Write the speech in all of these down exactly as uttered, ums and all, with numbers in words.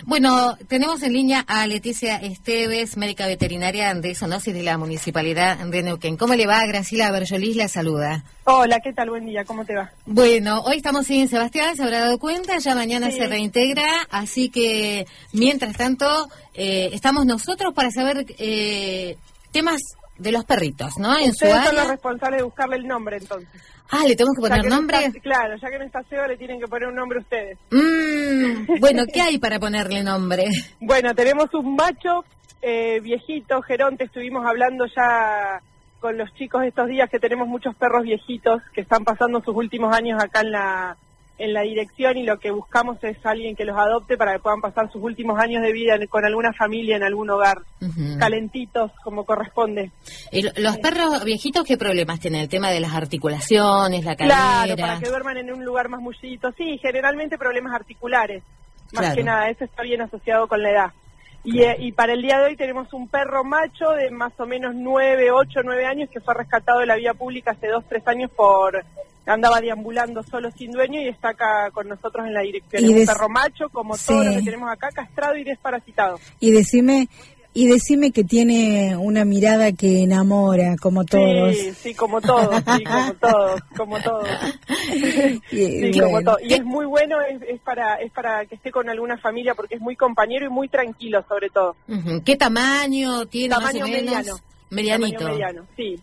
Bueno, tenemos en línea a Leticia Esteves, médica veterinaria de zoonosis de la Municipalidad de Neuquén. ¿Cómo le va? Graciela Berjolis la saluda. Hola, ¿qué tal? Buen día, ¿cómo te va? Bueno, hoy estamos sin Sebastián, se habrá dado cuenta, ya mañana sí. se reintegra, así que mientras tanto eh, estamos nosotros para saber eh, temas de los perritos, ¿no? En Ustedes su área. son los responsables de buscarle el nombre, entonces. Ah, ¿le tenemos que poner que nombre? No está, claro, ya que no está Seba, le tienen que poner un nombre a ustedes. Mm, bueno, ¿qué hay para ponerle nombre? Bueno, tenemos un macho eh, viejito, Geronte, estuvimos hablando ya con los chicos estos días que tenemos muchos perros viejitos que están pasando sus últimos años acá en la en la dirección y lo que buscamos es alguien que los adopte para que puedan pasar sus últimos años de vida con alguna familia en algún hogar, uh-huh. calentitos como corresponde. ¿Y los perros viejitos qué problemas tienen? ¿El tema de las articulaciones, la cadera? Claro, para que duerman en un lugar más mullidito. Sí, generalmente problemas articulares, más claro. que nada, eso está bien asociado con la edad. Y, eh, y para el día de hoy tenemos un perro macho de más o menos nueve, ocho, nueve años que fue rescatado de la vía pública hace dos, tres años por... andaba deambulando solo sin dueño y está acá con nosotros en la dirección. Es un perro macho, como sí. todos los que tenemos acá, castrado y desparasitado. Y decime, y decime que tiene una mirada que enamora, como todos. Sí, sí, como todos, sí, como todos, como todos. sí, sí, bueno. como todos. Y es muy bueno, es, es para es para que esté con alguna familia porque es muy compañero y muy tranquilo, sobre todo. Uh-huh. ¿Qué tamaño tiene? Tamaño más o menos? mediano. Medianito. Tamaño mediano, sí.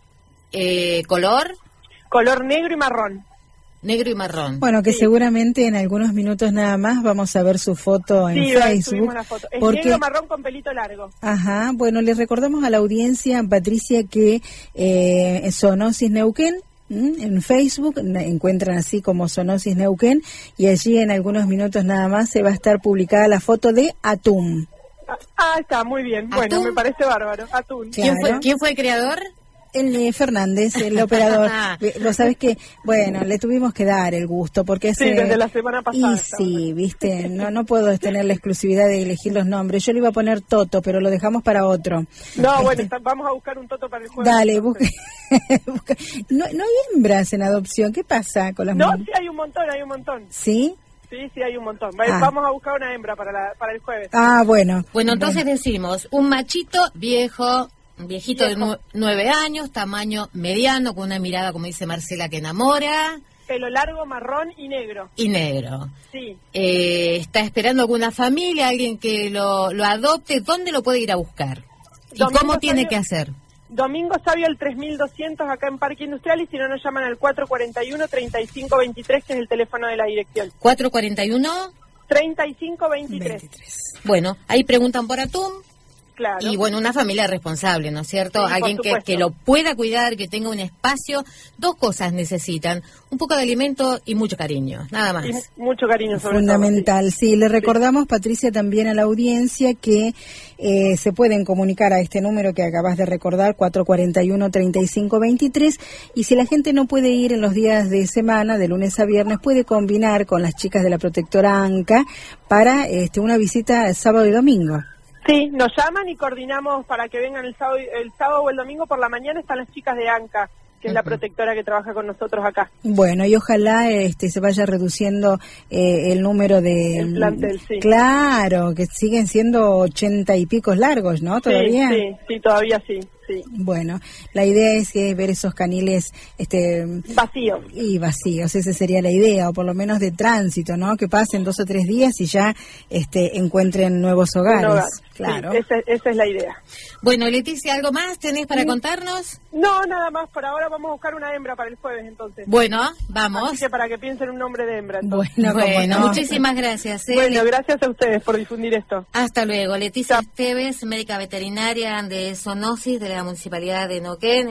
Eh, ¿Color? Color negro y marrón. Negro y marrón. Bueno, que sí. seguramente en algunos minutos nada más vamos a ver su foto en sí, Facebook. La foto. Es porque... negro marrón con pelito largo. Ajá, bueno, les recordamos a la audiencia, Patricia, que eh, Zoonosis Neuquén, ¿m? en Facebook, encuentran así como Zoonosis Neuquén, y allí en algunos minutos nada más se va a estar publicada la foto de Atún. Ah, está, muy bien. ¿Atún? Bueno, me parece bárbaro. Atún. ¿Quién, claro. fue, ¿Quién fue el creador? El eh, Fernández, el operador. Lo sabes que, bueno, le tuvimos que dar el gusto porque ese, sí, desde la semana pasada. Y sí, viste, no no puedo tener la exclusividad de elegir los nombres. Yo le iba a poner Toto, pero lo dejamos para otro. No, este, bueno, está, vamos a buscar un Toto para el jueves. Dale, busque. busca. No, no hay hembras en adopción. ¿Qué pasa con las No, mujeres? sí hay un montón, hay un montón. ¿Sí? Sí, sí, hay un montón. Ah. Vamos a buscar una hembra para la, para el jueves. Ah, bueno. Bueno, entonces bueno. decimos, un machito viejo, viejito Viejo. de nu- nueve años, tamaño mediano, con una mirada, como dice Marcela, que enamora. Pelo largo, marrón y negro. Y negro. Sí. Eh, ¿Está esperando alguna familia, alguien que lo, lo adopte? ¿Dónde lo puede ir a buscar? ¿Y Domingo cómo tiene Sabio, que hacer? Domingo Sabio al tres mil doscientos acá en Parque Industrial y si no nos llaman al cuatro cuatro uno, treinta y cinco veintitrés, que es el teléfono de la dirección. ¿cuatro cuatro uno? treinta y cinco veintitrés. Bueno, ahí preguntan por Atún. Claro. Y bueno, una familia responsable, ¿no es cierto? Sí, alguien que, que lo pueda cuidar, que tenga un espacio. Dos cosas necesitan, un poco de alimento y mucho cariño, nada más. Y mucho cariño sobre Fundamental, todo, sí. sí. Le recordamos, Patricia, también a la audiencia que eh, se pueden comunicar a este número que acabas de recordar, cuatro cuatro uno, treinta y cinco veintitrés, y si la gente no puede ir en los días de semana, de lunes a viernes, puede combinar con las chicas de la protectora ANCA para este, una visita el sábado y domingo. Sí, nos llaman y coordinamos para que vengan el sábado, el sábado o el domingo por la mañana. Están las chicas de ANCA, que es la protectora que trabaja con nosotros acá. Bueno, y ojalá este se vaya reduciendo eh, el número de... El plantel, sí. Claro, que siguen siendo ochenta y picos largos, ¿no? ¿Todavía? Sí, sí, sí, todavía sí, sí. Bueno, la idea es que ver esos caniles este vacíos. Y vacíos, esa sería la idea, o por lo menos de tránsito, ¿no? Que pasen dos o tres días y ya este encuentren nuevos hogares. Hogar. Claro. Sí, esa, esa es la idea. Bueno, Leticia, ¿algo más tenés para contarnos? No, nada más. Por ahora vamos a buscar una hembra para el jueves, entonces. Bueno, vamos. Así que para que piensen un nombre de hembra. Entonces. Bueno, bueno no. muchísimas gracias. ¿eh? Bueno, gracias a ustedes por difundir esto. Hasta luego. Leticia Esteves, médica veterinaria de zoonosis de la Municipalidad de Neuquén.